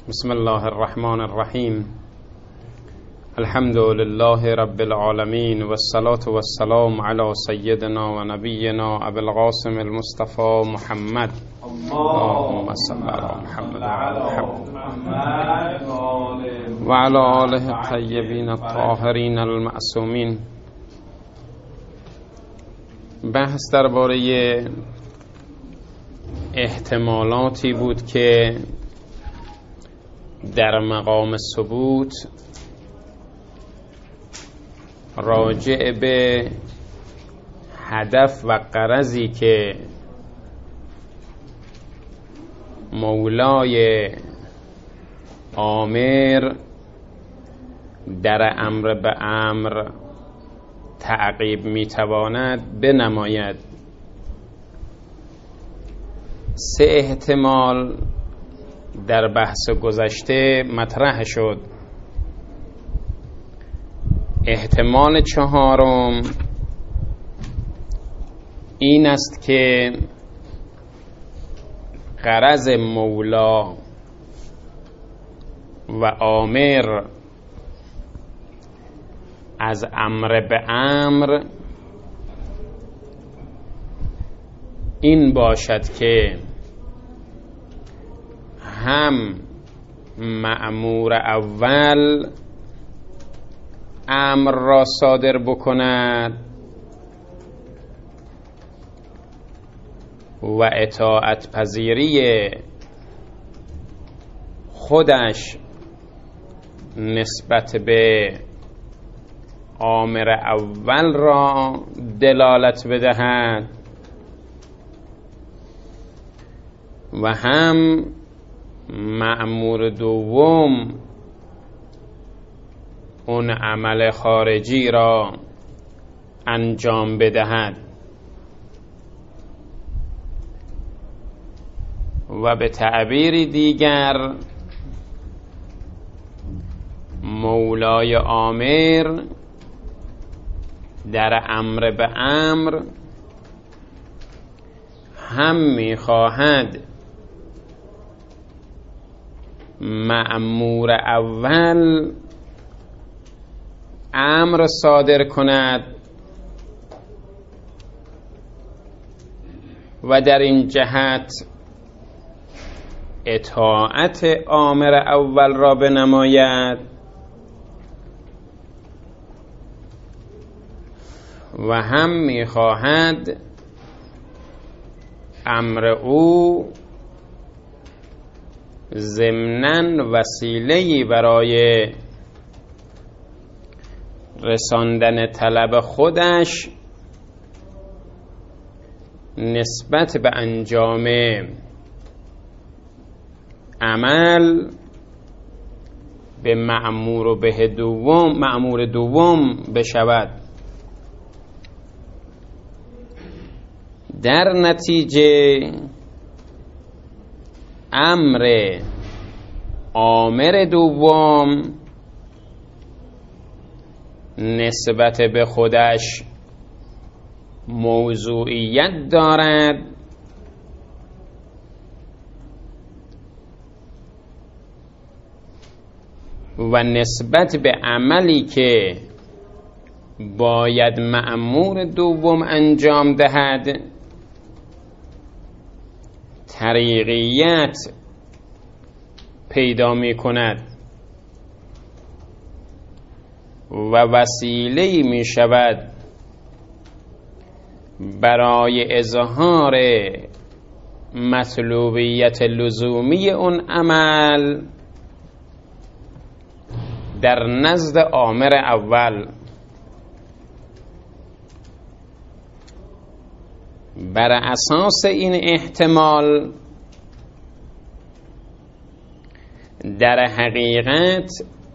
بسم الله الرحمن الرحیم. الحمد لله رب العالمین والصلاة والسلام علی سیدنا و نبینا ابی القاسم المصطفى محمد. اللهم صل علی محمد و علی آله الطیبین الطاهرین المعصومین. بحث درباره احتمالاتی بود که در مقام ثبوت راجع به هدف و غرضی که مولای آمر در امر به امر تعقیب میتواند بنماید. سه احتمال در بحث گذشته مطرح شد. احتمال چهارم این است که غرض مولا و آمر از امر به امر این باشد که هم مأمور اول امر را صادر بکند و اطاعت پذیری خودش نسبت به آمر اول را دلالت بدهد و هم مأمور دوم اون عمل خارجی را انجام بدهد و به تعبیری دیگر مولای آمر در امر به امر هم می‌خواهد مأمور اول امر صادر کند و در این جهت اطاعت آمر اول را بنماید و هم می‌خواهد امر او ضمناً وسیله‌ای برای رساندن طلب خودش نسبت به انجام عمل به مأمور دوم بشود. در نتیجه امر آمر دوم نسبت به خودش موضوعیت دارد و نسبت به عملی که باید مأمور دوم انجام دهد طریقیت پیدا می کند و وسیله‌ای می شود برای اظهار مطلوبیت لزومی اون عمل در نزد آمر اول. بر اساس این احتمال در حقیقت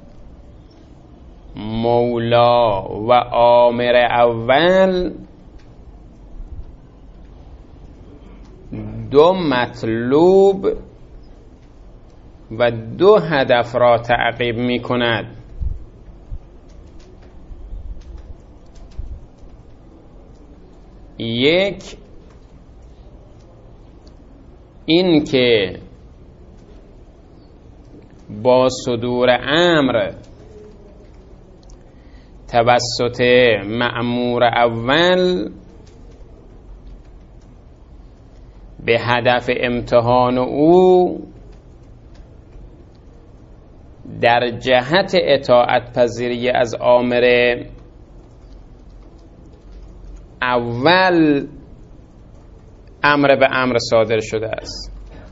مولا و آمر اول دو مطلوب و دو هدف را تعقیب می کند. یک این که با صدور امر توسط مأمور اول به هدف امتحان او در جهت اطاعت پذیری از آمر اول امر به امر صادر شده است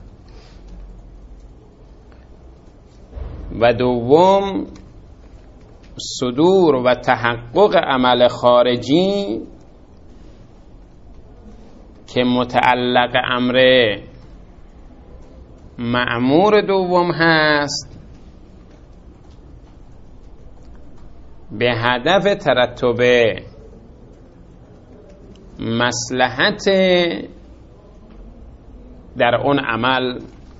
و دوم صدور و تحقق عمل خارجی که متعلق امر مأمور دوم هست به هدف ترتب مصلحت در اون عمل.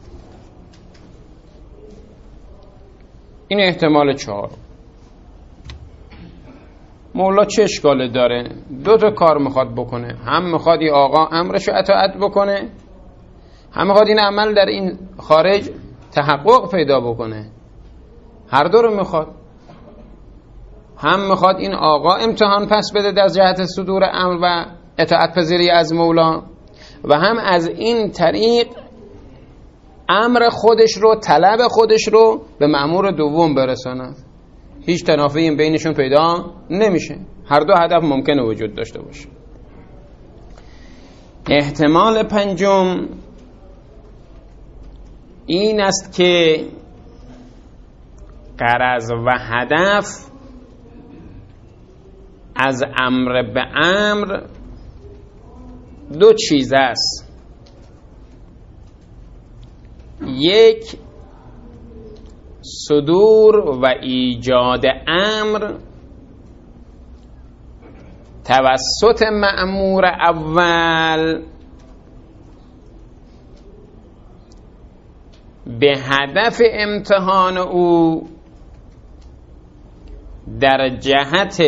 این احتمال 4. مولا چه اشکالی داره؟ 2 تا کار میخواد بکنه، هم میخواد این آقا امرشو اطاعت بکنه، هم میخواد این عمل در این خارج تحقق پیدا بکنه. هر دو رو میخواد. هم میخواد این آقا امتحان پس بده در جهت صدور امر و اطاعت پذیری از مولا، و هم از این طریق امر خودش رو، طلب خودش رو به مأمور دوم برساند. هیچ تنافی بینشون پیدا نمیشه. هر دو هدف ممکنه وجود داشته باشه. احتمال 5 این است که غرض و هدف از امر به امر 2 چیز است. یک، صدور و ایجاد امر توسط مأمور اول به هدف امتحان او در جهت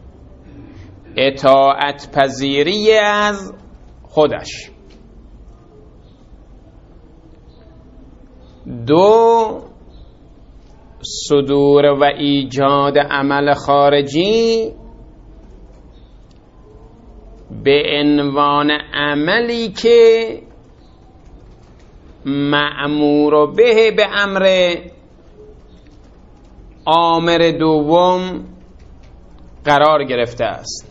اطاعت پذیری از خودش. 2، صدور و ایجاد عمل خارجی به عنوان عملی که مأمور به امر آمر دوم قرار گرفته است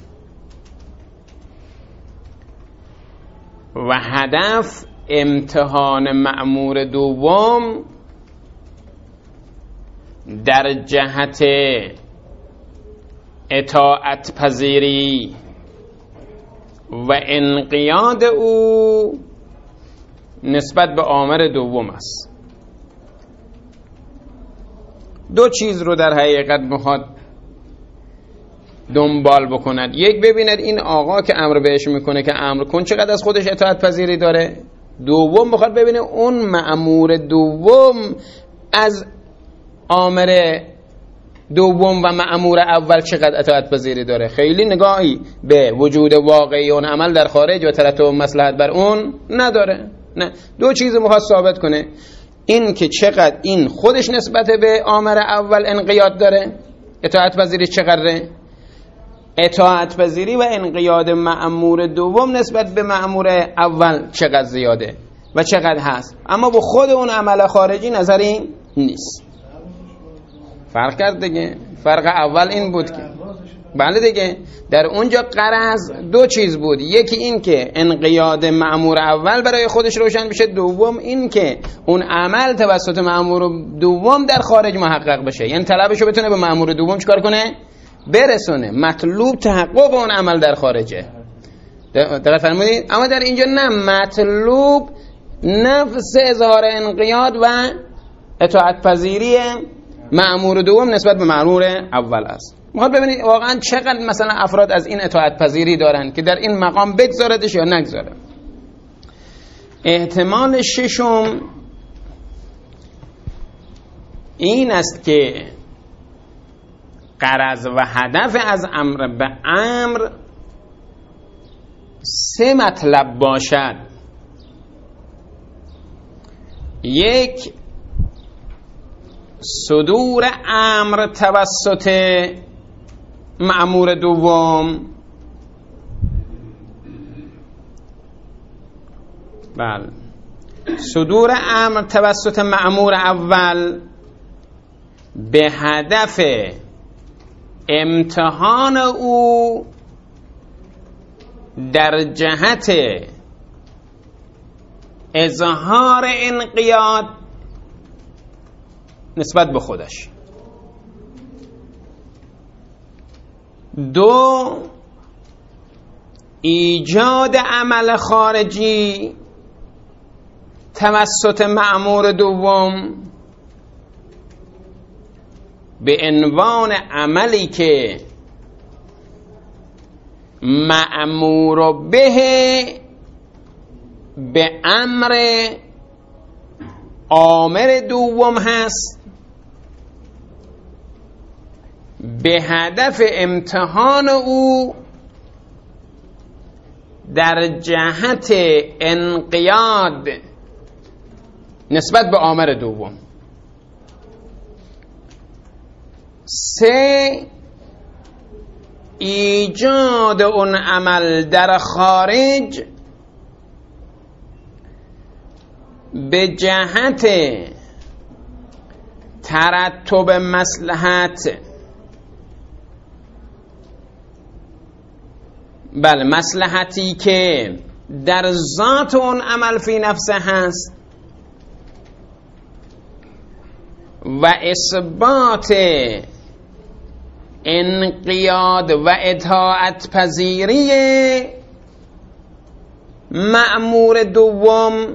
و هدف امتحان مأمور دوم در جهت اطاعت پذیری و انقیاد او نسبت به آمر دوم است. 2 چیز رو در حقیقت میخواد دنبال بکند. یک، ببیند این آقا که امر بهش میکنه که امر کن چقدر از خودش اطاعت پذیری داره. دوم، میخواد ببینه اون مأمور دوم از آمر دوم و مأمور اول چقدر اطاعت پذیری داره. خیلی نگاهی به وجود واقعی اون عمل در خارج و ترتب مصلحت بر اون نداره. نه، 2 چیز میخواد ثابت کنه. این که چقدر این خودش نسبت به آمر اول انقیاد داره، اطاعت پذیری چقدره، اطاعت پذیری و انقیاد مأمور دوم نسبت به مأمور اول چقدر زیاده و چقدر هست. اما با خود اون عمل خارجی نظری نیست. فرق کرد دیگه. فرق اول این بود که بله دیگه، در اونجا غرض 2 چیز بود. یکی این که انقیاد مأمور اول برای خودش روشن بشه، دوم این که اون عمل توسط مأمور دوم در خارج محقق بشه، یعنی طلبشو بتونه به مأمور دوم چیکار کنه؟ برسونه. مطلوب تحقق اون عمل در خارجه. دقت فرمودید؟ اما در اینجا نه، مطلوب نفس اظهار انقیاد و اطاعت پذیری مأمور دوم نسبت به مأمور اول است. میخواد ببینید واقعا چقدر مثلا افراد از این اطاعت پذیری دارن که در این مقام بگذاردش یا نگذاره. احتمال 6 این است که غرض و هدف از امر به امر 3 مطلب باشد. یک، صدور امر توسط مأمور دوم، بله، صدور امر توسط مأمور اول به هدف امتحان او در جهت اظهار انقیاد نسبت به خودش. 2 ایجاد عمل خارجی توسط مأمور دوم به عنوان عملی که مأمور به امر آمر دوم هست به هدف امتحان او در جهت انقیاد نسبت به آمر دوم. 3 ایجاد اون عمل در خارج به جهت ترتب مصلحت، بله، مصلحتی که در ذات اون عمل فی نفسه هست و اثبات انقیاد و اطاعت پذیری مأمور دوم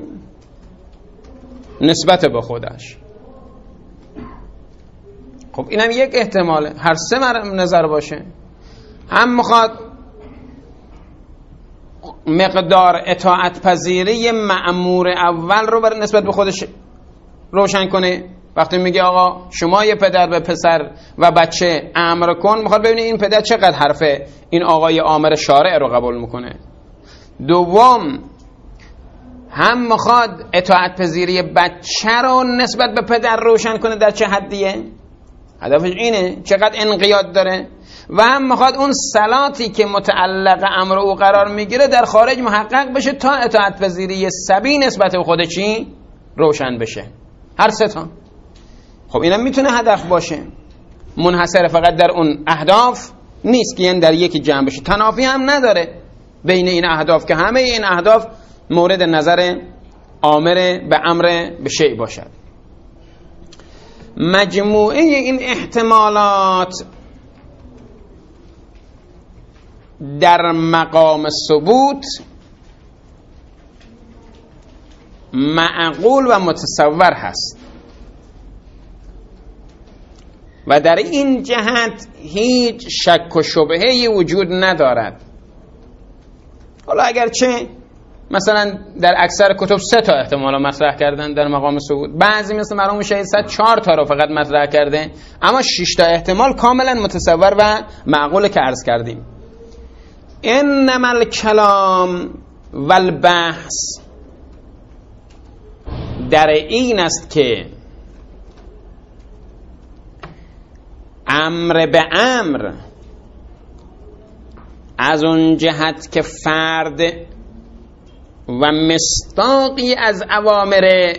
نسبت به خودش. خب اینم یک احتماله، هر 3 نظر باشه. هم میخواد مقدار اطاعت پذیری مأمور اول رو بر نسبت به خودش روشن کنه. وقتی میگه آقا شما یه پدر به پسر و بچه امر کن، میخواد ببینه این پدر چقدر حرفه این آقای آمر شارع رو قبول میکنه. دوم، هم میخواد اطاعت پذیری بچه رو نسبت به پدر روشن کنه در چه حدیه، هدفش اینه چقدر انقیاد داره. و هم میخواد اون صلاتی که متعلق امر او قرار میگیره در خارج محقق بشه تا اطاعت پذیری سبی نسبت به خود چی روشن بشه. هر 3 تا. خب اینم میتونه هدف باشه، منحصر فقط در اون اهداف نیست که یعنی در یکی جمع بشه. تنافی هم نداره بین این اهداف که همه این اهداف مورد نظر آمر به امر به شیء باشد. مجموعه این احتمالات در مقام ثبوت معقول و متصور هست و در این جهت هیچ شک و شبهه‌ای وجود ندارد. حالا اگرچه مثلا در اکثر کتب 3 تا احتمال مطرح کردن در مقام ثبوت، بعضی مثل مرحوم شهید صد 4 تا رو فقط مطرح کرده، اما 6 تا احتمال کاملا متصور و معقول که عرض کردیم. انما الکلام والبحث در این است که امر به امر از اون جهت که فرد و مصداقی از اوامر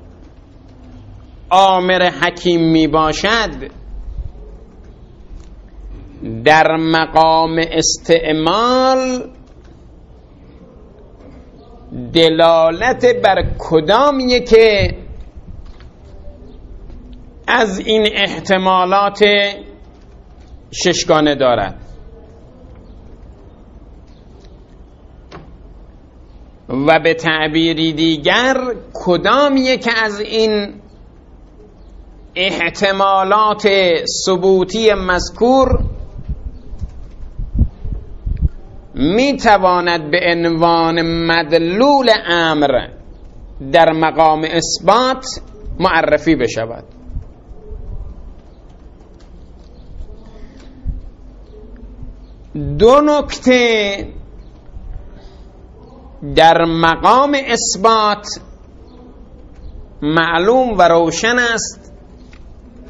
آمر حکیم می باشد، در مقام استعمال دلالت بر کدامیه که از این احتمالات 6گانه دارد و به تعبیری دیگر کدامیه که از این احتمالات ثبوتی مذکور می تواند به عنوان مدلول امر در مقام اثبات معرفی بشود. دو نکته در مقام اثبات معلوم و روشن است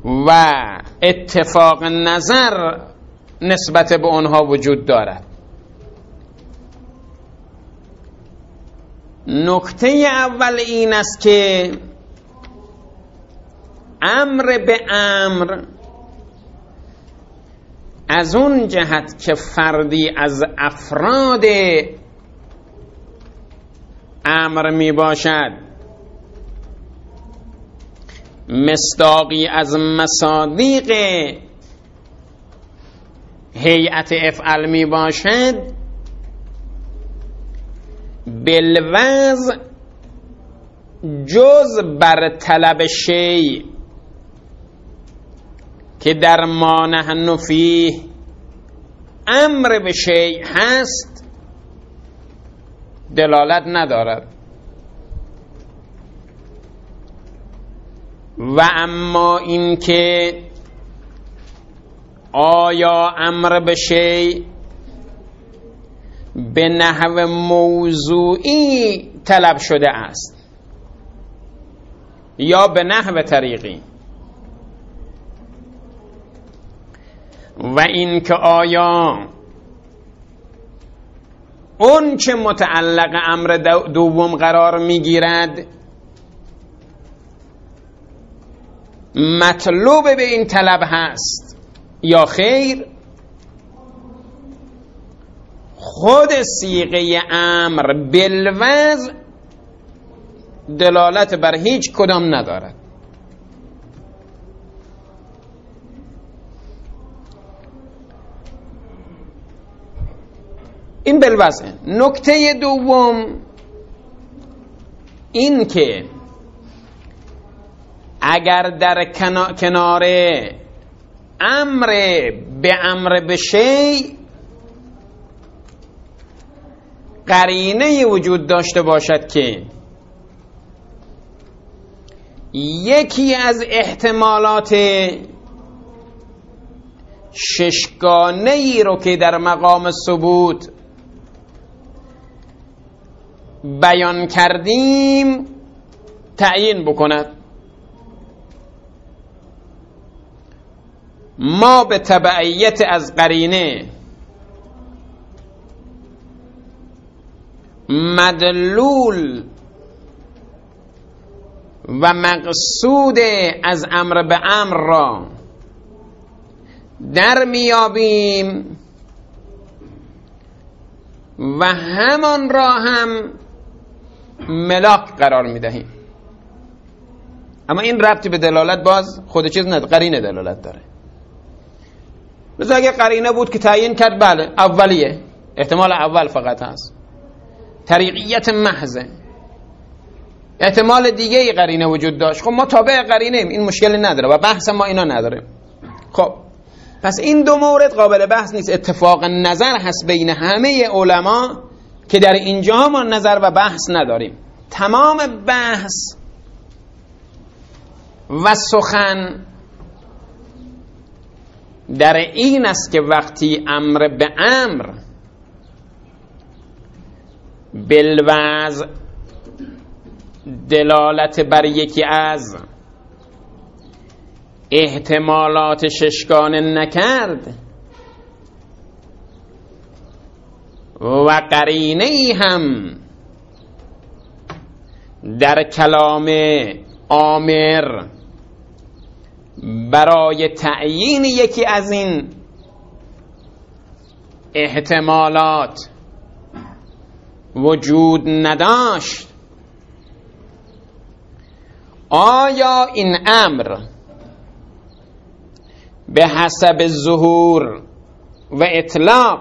و اتفاق نظر نسبت به آنها وجود دارد. نکته اول این است که امر به امر از اون جهت که فردی از افراد امر می باشد، مصداقی از مصادیق هیئت افعل می باشد، بالوضع جز بر طلب شیء که در ما نحن فیه امر به شیء هست دلالت ندارد. و اما این که آیا امر به شیء به نحو موضوعی طلب شده است یا به نحو طریقی، و این که آیا اون چه متعلق امر دوم قرار میگیرد مطلوب به این طلب هست یا خیر، خود صیغه امر بالوضع دلالت بر هیچ کدام ندارد. این بالوضع. نکته دوم این که اگر در کنار امر به امر به شیء قرینه وجود داشته باشد که یکی از احتمالات ششگانه ای رو که در مقام ثبوت بیان کردیم تعیین بکند، ما به تبعیت از قرینه مدلول و مقصود از امر به امر را در میابیم و همان را هم ملاک قرار میدهیم. اما این ربطی به دلالت باز خود چیز نداره، قرینه دلالت داره. مثلا اگه قرینه بود که تعیین کرد بله اولیه، احتمال اول فقط هست، طریقیت محضه، احتمال دیگه ای قرینه وجود داشت، خب ما تابع قرینه ایم، این مشکلی نداره و بحث ما اینا نداره. خب پس این دو مورد قابل بحث نیست، اتفاق نظر هست بین همه علما که در اینجا ما نظر و بحث نداریم. تمام بحث و سخن در این است که وقتی امر به امر بالوضع دلالت بر یکی از احتمالات ششگانه نکرد و قرینه ای هم در کلام آمر برای تعیین یکی از این احتمالات وجود نداشت، آیا این امر به حسب ظهور و اطلاق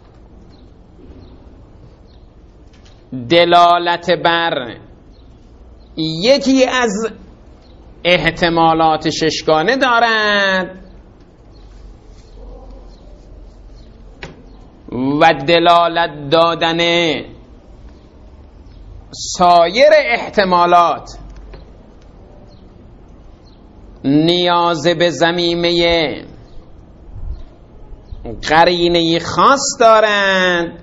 دلالت بر یکی از احتمالات ششگانه دارد و دلالت دادن سایر احتمالات نیاز به ضمیمه قرینه خاص دارند،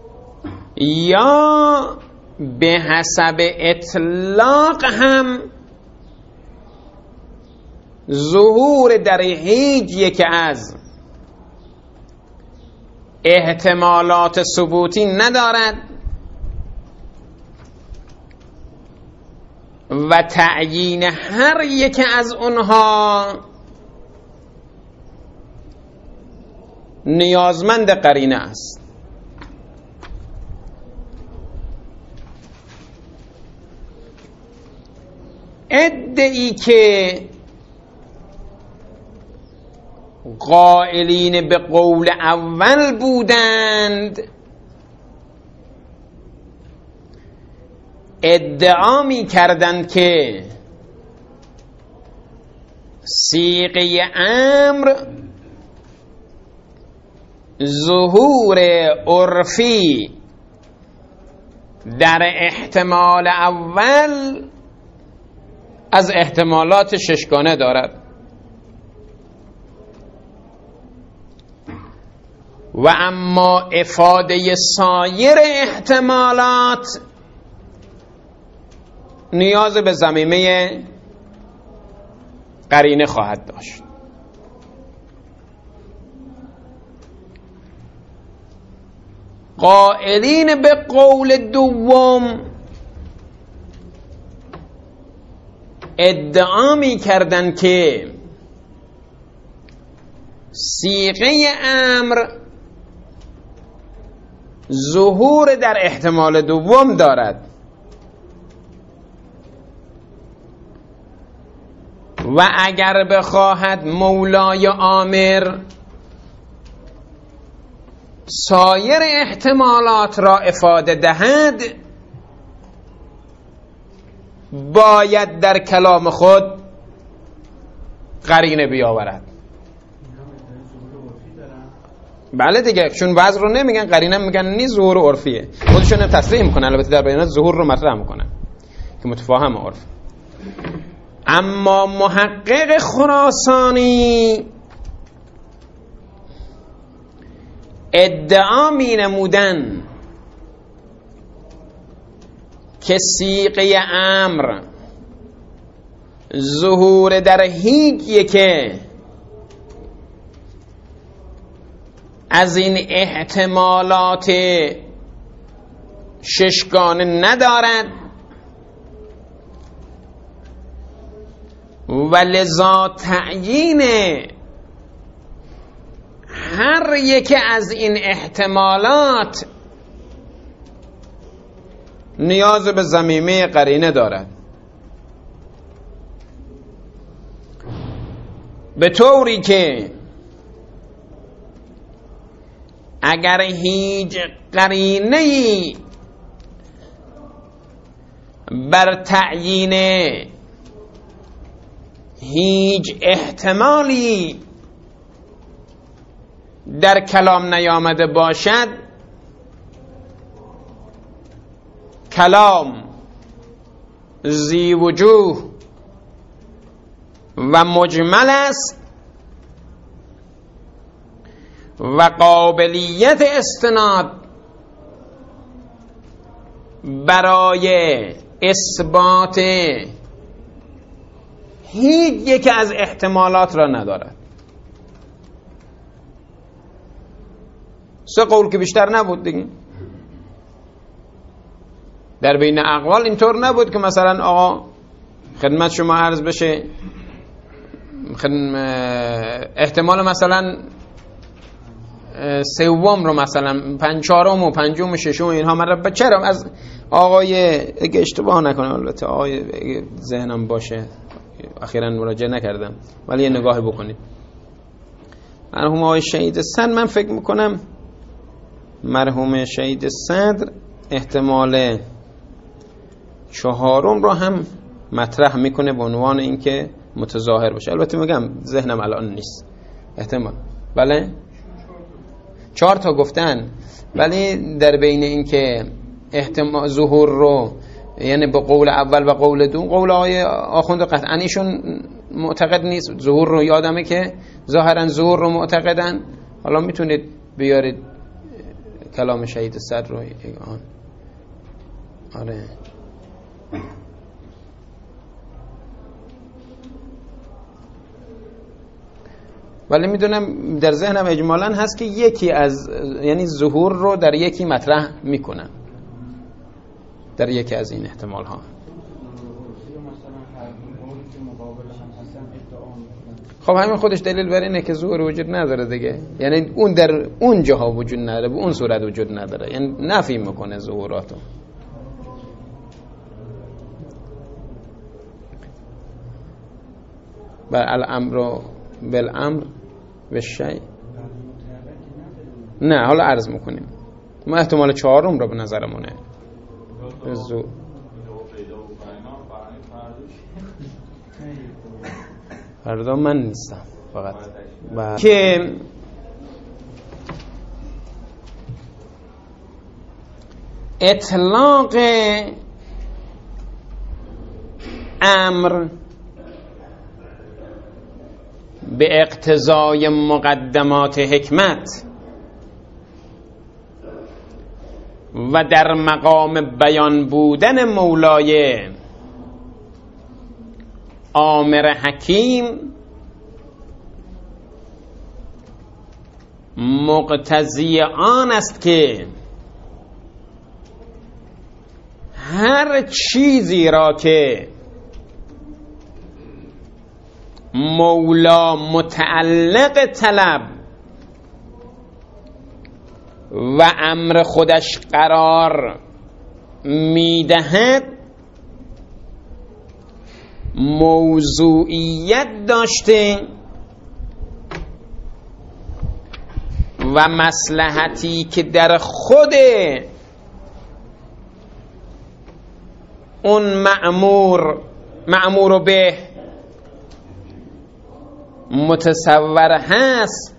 یا به حسب اطلاق هم ظهور در هیچ یک از احتمالات ثبوتی ندارد و تعیین هر یک از اونها نیازمند قرینه است. ادعی که قائلین به قول اول بودند ادعا می کردند که صیغه امر ظهور عرفی در احتمال اول از احتمالات ششگانه دارد و اما افاده سایر احتمالات نیاز به ضمیمه قرینه خواهد داشت. قائلین به قول دوم ادعا می کردن که صیغه امر ظهور در احتمال دوم دارد و اگر بخواهد مولای آمر سایر احتمالات را افاده دهد باید در کلام خود قرینه بیاورد. بله دیگه، چون بعض رو نمیگن قرینه، میگن نی ظهور عرفیه، خودشون هم تصریح میکنن، البته در بیانات ظهور رو مطرح میکنن که متفاهم عرف. اما محقق خراسانی ادعا می نمودن که صیغه امر ظهور در هیچ یک از این احتمالات ششگانه ندارد و لذا تعیین هر یک از این احتمالات نیاز به ضمیمه قرینه دارد، به طوری که اگر هیچ قرینه‌ای بر تعیین هیچ احتمالی در کلام نیامده باشد کلام ذی وجوه و مجمل است و قابلیت استناد برای اثبات هیچ یک از احتمالات را ندارد. سه قول که بیشتر نبود دیگه. در بین اقوال اینطور نبود که مثلا آقا خدمت شما عرض بشه احتمال مثلا سوم رو مثلا چهارم و پنجم و ششم اینها من چرا از آقای اگه اشتباه نکنم، البته آقای ذهنم باشه اخیراً مراجعه نکردم ولی یه نگاهی بکنید، مرحوم آقای شهید صدر، من فکر میکنم مرحوم شهید صدر احتمال چهارم رو هم مطرح میکنه به عنوان اینکه متظاهر باشه، البته میگم ذهنم الان نیست، احتمال بله 4 تا گفتن، ولی در بین اینکه احتمال ظهور رو یعنی به قول اول و قول دوم، قول آقای آخوند قطعاً ایشون معتقد نیست ظهور رو، یادمه که ظاهرا ظهور رو معتقدن. حالا میتونید بیارید کلام شهید صدر رو آن. آره ولی میدونم در ذهنم اجمالاً هست که یکی از یعنی ظهور رو در یکی مطرح میکنن، در یکی از این احتمال ها. خب همین خودش دلیل بر اینه که ظهور وجود نداره دیگه، یعنی اون در اون جاها وجود نداره، به اون صورت وجود نداره، یعنی نفی میکنه ظهوراتو. بر الامر بالامر و شیء. نه حالا عرض میکنیم ما احتمال چهارم رو به نظرمونه. فردا من نیستم فقط که اطلاق امر به اقتضای مقدمات حکمت و در مقام بیان بودن مولای آمر حکیم مقتضی آن است که هر چیزی را که مولا متعلق طلب و امر خودش قرار میدهد موضوعیت داشته و مصلحتی که در خود اون مأمور به متصور هست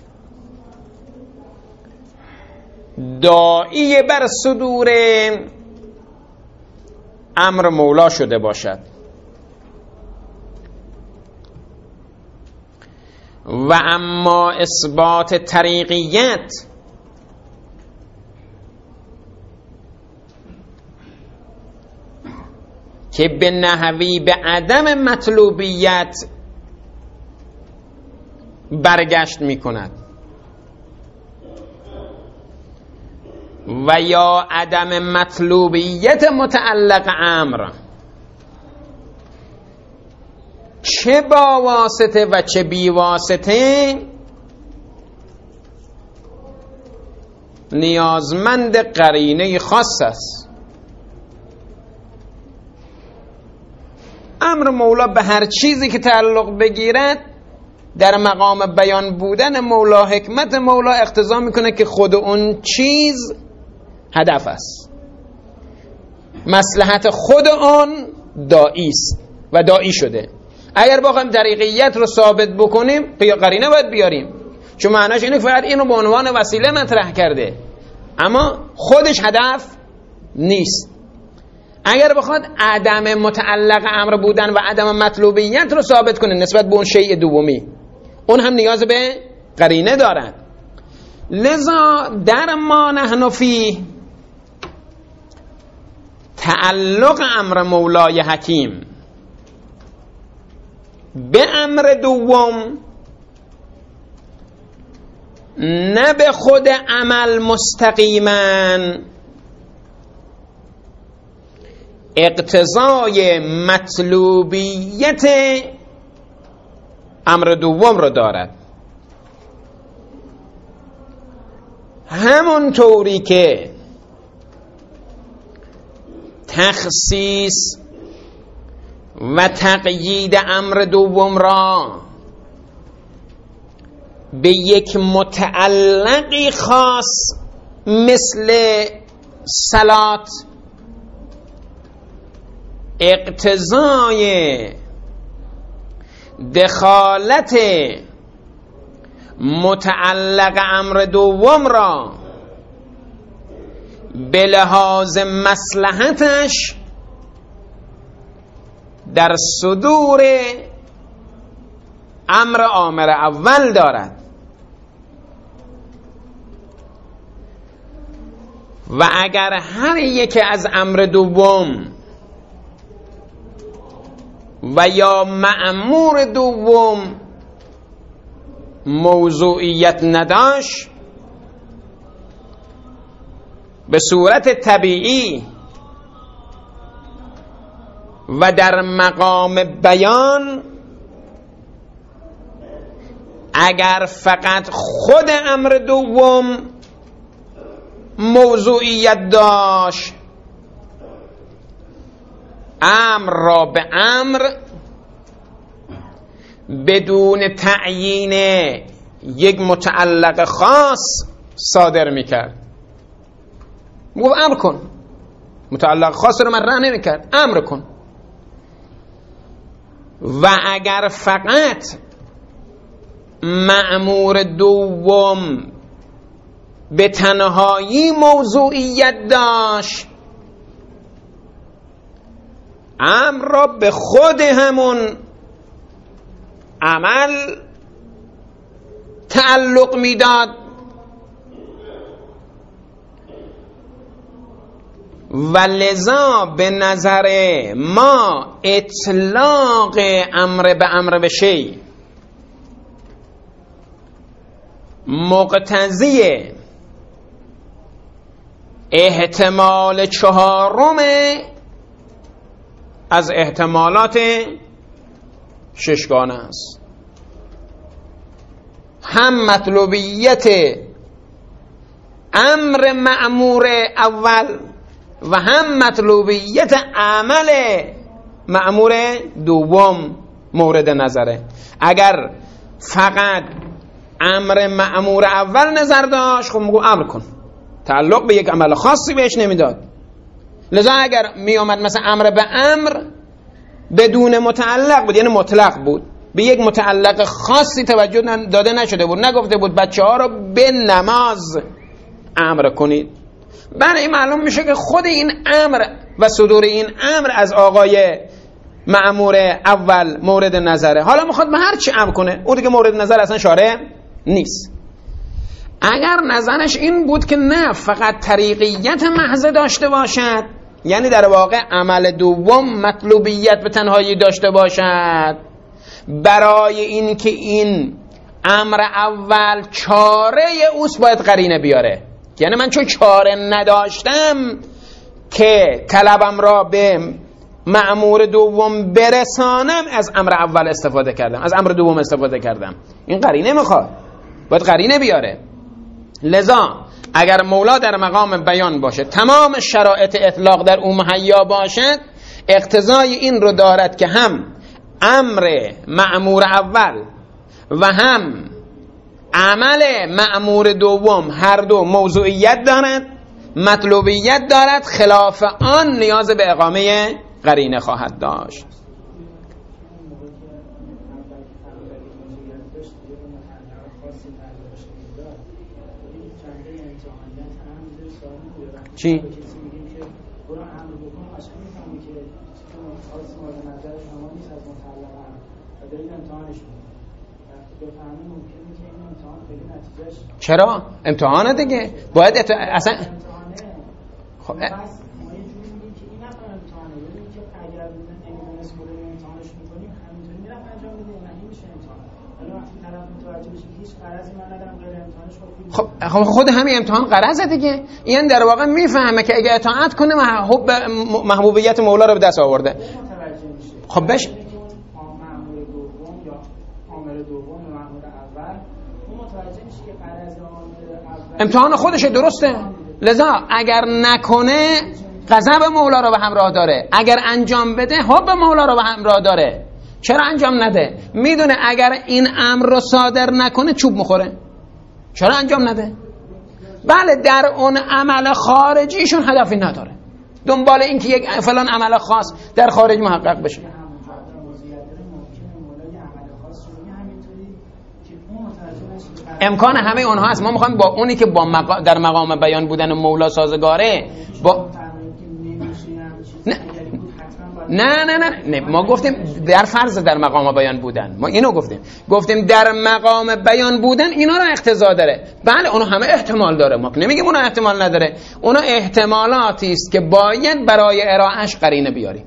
داعی بر صدور امر مولا شده باشد و اما اثبات طریقیت که به نحوی به عدم مطلوبیت برگشت می کند و یا عدم مطلوبیت متعلق امر چه با واسطه و چه بی واسطه نیازمند قرینه خاص است. امر مولا به هر چیزی که تعلق بگیرد در مقام بیان بودن مولا حکمت مولا اقتضا میکنه که خود اون چیز هدف است، مصلحت خود اون داعی است و داعی شده. اگر بخوایم طریقیت رو ثابت بکنیم یا قرینه باید بیاریم، چون معناش اینه فقط اینو به عنوان وسیله مطرح کرده اما خودش هدف نیست. اگر بخواد عدم متعلق امر بودن و عدم مطلوبیت رو ثابت کنه نسبت به اون شیء دومی، اون هم نیاز به قرینه دارد. لذا در ما نحن فیه تعلق امر مولای حکیم به امر دوم نه به خود عمل مستقیما اقتضای مطلوبیت امر دوم رو دارد، همون طوری که تخصیص و تقیید امر دوم را به یک متعلقی خاص مثل صلات اقتضای دخالت متعلق امر دوم را به لحاظ مصلحتش در صدور امر آمر اول دارد و اگر هر یک از امر دوم و یا مأمور دوم موضوعیت نداشت به صورت طبیعی و در مقام بیان اگر فقط خود امر دوم موضوعیت داشت، امر را به امر بدون تعیین یک متعلق خاص صادر میکرد. میگفت امر کن، متعلق خاص رو مطرح نمیکرد، امر کن. و اگر فقط مأمور دوم به تنهایی موضوعیت داشت، امر را به خود همون عمل تعلق میداد و لذا به نظر ما اطلاق امر به امر به شیء مقتضی احتمال چهارم از احتمالات ششگانه است. هم مطلوبیت امر مأمور اول و هم مطلوبیت عمل مأمور دوم مورد نظره. اگر فقط امر مأمور اول نظر داشت، خب میگو امر کن، تعلق به یک عمل خاصی بهش نمیداد. لذا اگر می آمد مثلا امر به امر بدون متعلق بود، یعنی مطلق بود، به یک متعلق خاصی توجه داده نشده بود، نگفته بود بچه ها رو به نماز امر کنید، برای معلوم میشه که خود این امر و صدور این امر از آقای مأمور اول مورد نظره. حالا میخواد به هر چی امر کنه، اون دیگه مورد نظر اصلا شارع نیست. اگر نظرش این بود که نه فقط طریقیت محض داشته باشد، یعنی در واقع عمل دوم مطلوبیت به تنهایی داشته باشد، برای این که این امر اول چاره اوست باید قرینه بیاره. یعنی من چون چاره نداشتم که طلبم را به مأمور دوم برسانم، از امر اول استفاده کردم، از امر دوم استفاده کردم. این قرینه میخواد، باید قرینه بیاره. لذا اگر مولا در مقام بیان باشه، تمام شرایط اطلاق در او مهیا باشد، اقتضای این رو دارد که هم امر مأمور اول و هم عمل مأمور دوم هر دو موضوعیت دارد، مطلوبیت دارد، خلاف آن نیاز به اقامه قرینه خواهد داشت. چی؟ چرا؟ امتحانه دیگه، باید اصلا خب خب خود همین امتحان غرضه دیگه. این در واقع میفهمه که اگه اطاعت کنه محبوبیت مولا رو به دست آورده. خب بش امتحان خودشه، درسته. لذا اگر نکنه غضب مولا رو به همراه داره، اگر انجام بده حب مولا رو به همراه داره. چرا انجام نده؟ میدونه اگر این امر رو صادر نکنه چوب میخوره. چرا انجام نده؟ بله در اون عمل خارجیشون هدفی نداره، دنبال این که یک فلان عمل خاص در خارج محقق بشه. امکان همه اونها هست. ما میخوایم با اونی که در مقام بیان بودن مولا سازگاره با نه ما گفتیم در فرض در مقام بیان بودن، ما اینو گفتیم در مقام بیان بودن اینا رو اقتضا داره. بله اونو همه احتمال داره، ما نمیگیم اونو احتمال نداره، اونو احتمالاتی است که باید برای ارائهش قرینه بیاریم.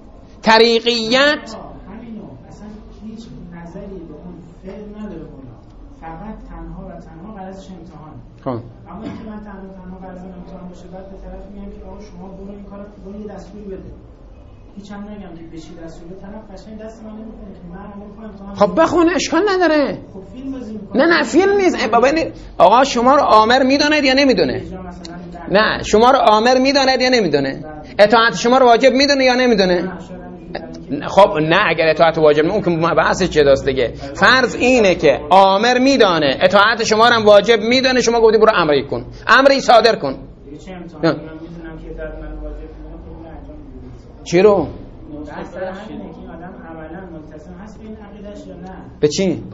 طریقیت خب اما اینکه من تنها قرضم امتحان باشه بعد به طرف میگم که آقا شما برو این کارو برو یه دستوری بده، هیچ هم نگم که به چی دستور بده، طرف قشنگ دست من نمیکنه که من میخوام امتحان. خب بخونه اشکال نداره. خب فیلم بازی میکنه. نه فیلم نیست. بابا آقا شما رو آمر میدونه یا نمیدونه؟ نه شما رو آمر میدونه یا نمیدونه؟ اطاعت شما رو واجب میدونه یا نمیدونه؟ خب نه اگر اطاعت واجب اون که بحث چه داست دیگه. فرض اینه که آمر میدونه اطاعت شما رو هم واجب میدونه، شما گفتی برو امری کن، امری صادر کن. چی رو؟ به چی؟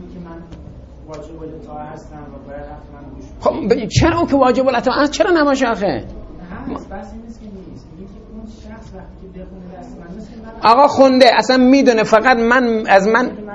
خب چرا اون که واجب الاطاعت چرا نباشه آخه؟ آقا خونده اصلا میدونه، فقط من